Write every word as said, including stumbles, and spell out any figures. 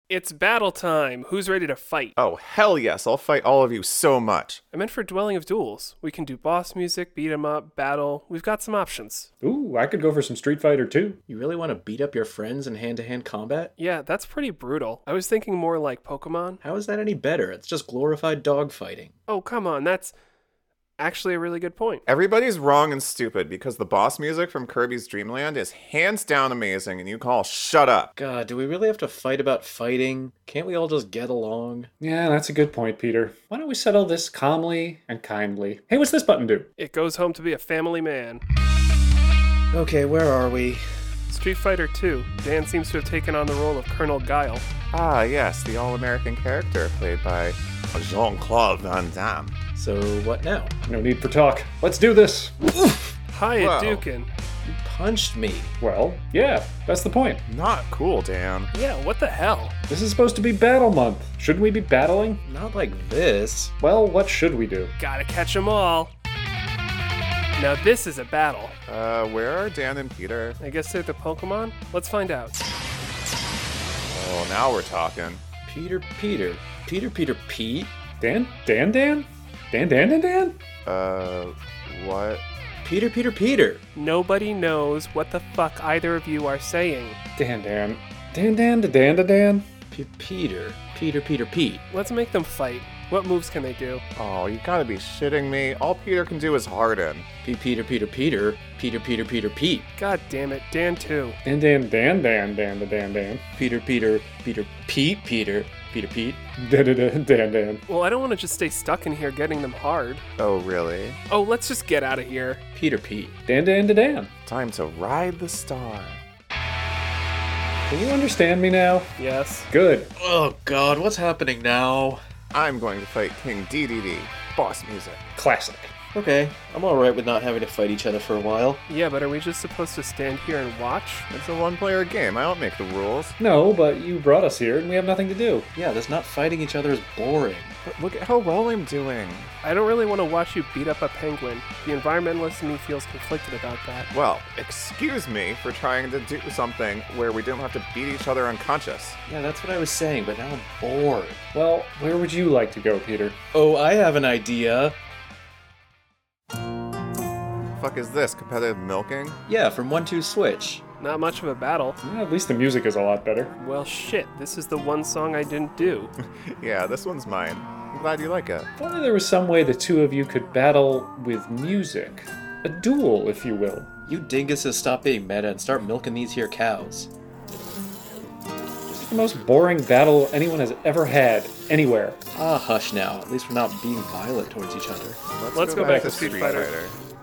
It's battle time. Who's ready to fight? Oh, hell yes, I'll fight all of you so much. I meant for Dwelling of Duels. We can do boss music, beat 'em up, battle. We've got some options. Ooh, I could go for some Street Fighter two. You really want to beat up your friends in hand-to-hand combat? Yeah, that's pretty brutal. I was thinking more like Pokemon. How is that any better? It's just glorified dogfighting. Oh, come on, that's actually a really good point. Everybody's wrong and stupid because the boss music from Kirby's Dream Land is hands down amazing and you call shut up. God, do we really have to fight about fighting? Can't we all just get along? Yeah, that's a good point, Peter. Why don't we settle this calmly and kindly? Hey, what's this button do? It goes home to be a family man. Okay, where are we? Street Fighter two. Dan seems to have taken on the role of Colonel Guile. Ah, yes, the all-American character played by Jean-Claude Van Damme. So, what now? No need for talk. Let's do this. Hi, Wow. Dukin. You punched me. Well, yeah, that's the point. Not cool, Dan. Yeah, what the hell? This is supposed to be battle month. Shouldn't we be battling? Not like this. Well, what should we do? Gotta catch 'em all. Now this is a battle. Uh, where are Dan and Peter? I guess they're the Pokemon? Let's find out. Oh, now we're talking. Peter, Peter. Peter, Peter, Pete? Dan? Dan Dan? Dan Dan Dan Dan? Uh, what? Peter, Peter, Peter. Nobody knows what the fuck either of you are saying. Dan Dan. Dan Dan da Dan da Dan? P- Peter. Peter, Peter, Pete. Let's make them fight. What moves can they do? Oh, you gotta be shitting me. All Peter can do is harden. P- Peter, Peter, Peter. Peter, Peter, Peter, Pete. God damn it, Dan too. Dan Dan Dan Dan Dan da Dan Dan? Peter, Peter, Peter, Pete, Peter. Peter, Pete. Dan Dan Dan Dan Dan. Well, I don't want to just stay stuck in here getting them hard. Oh, really? Oh, let's just get out of here. Peter, Pete. Dan Dan da Dan. Time to ride the star. Can you understand me now? Yes. Good. Oh god, what's happening now? I'm going to fight King D D D. Boss music. Classic. Okay, I'm alright with not having to fight each other for a while. Yeah, but are we just supposed to stand here and watch? It's a one-player game. I don't make the rules. No, but you brought us here and we have nothing to do. Yeah, this not fighting each other is boring. But look at how well I'm doing. I don't really want to watch you beat up a penguin. The environmentalist in me feels conflicted about that. Well, excuse me for trying to do something where we don't have to beat each other unconscious. Yeah, that's what I was saying, but now I'm bored. Well, where would you like to go, Peter? Oh, I have an idea. Fuck is this? Competitive milking? Yeah, from one two Switch. Not much of a battle. Yeah, at least the music is a lot better. Well, shit, this is the one song I didn't do. Yeah, this one's mine. I'm glad you like it. If only there was some way the two of you could battle with music. A duel, if you will. You dinguses stop being meta and start milking these here cows. This is the most boring battle anyone has ever had, anywhere. Ah, hush now. At least we're not being violent towards each other. Let's go back to Street Fighter.